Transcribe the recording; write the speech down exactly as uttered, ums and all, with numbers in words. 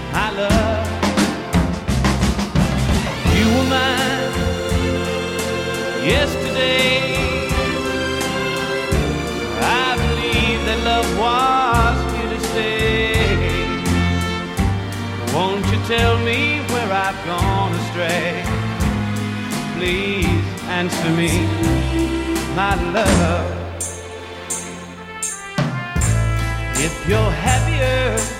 my love. You were mine yesterday. I believe that love was here to stay. Won't you tell me where I've gone astray? Please answer me, my love. If you're happier